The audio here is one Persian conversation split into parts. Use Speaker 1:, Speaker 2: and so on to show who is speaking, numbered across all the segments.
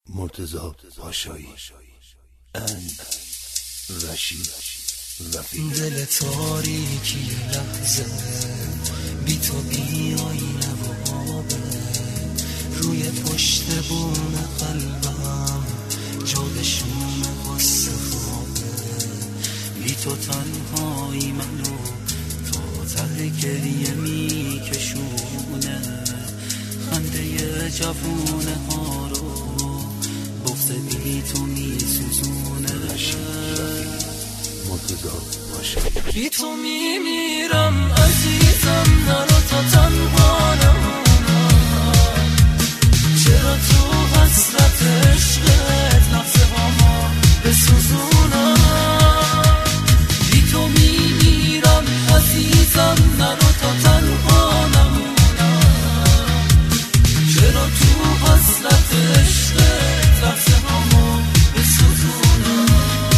Speaker 1: مرتضی پاشایی اند رشید رفیق.
Speaker 2: دل تاریکی لحظه بی تو بی آینه و آبه، روی پشت بوم قلبم جاد شوم غصه خوابه. بی تو تنهایی منو تا ته گریه می کشونه، خنده جوونه ها رو بغض بی تو می سوزونه.
Speaker 1: مرتضی پاشایی
Speaker 2: بی تو می میرم عزیزم، نرو تا تنها نمونم. چرا تو حسرت عشقت لحظه هاما بسوزونم. بی تو می میرم عزیزم، نرو تا تنها نمونم. چرا تو حسرت عشقت لحظه هاما بسوزونم.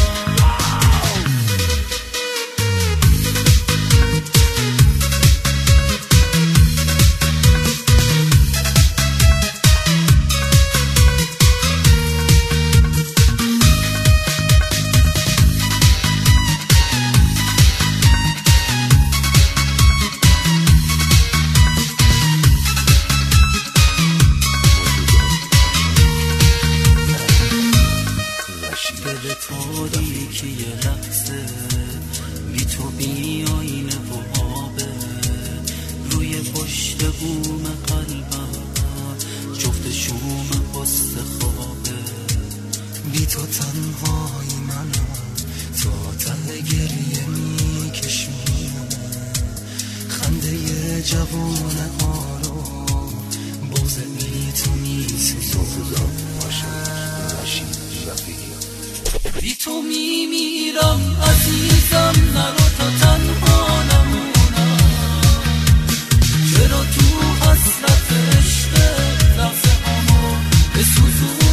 Speaker 2: دل تاریکی یه لحظه بی تو بی آینه و آبه، روی پشت بوم قلبم جفت شوم پست خوابه. بی تو تنهایی منو تا ته گریه می کشونه، خنده جوونه ها رو بغض بی تو می سوزونه. بی تو می میرم عزیزم، نرو تا تنها نمونم. چرا تو حسرت عشق لحظه هامو بسوزونم.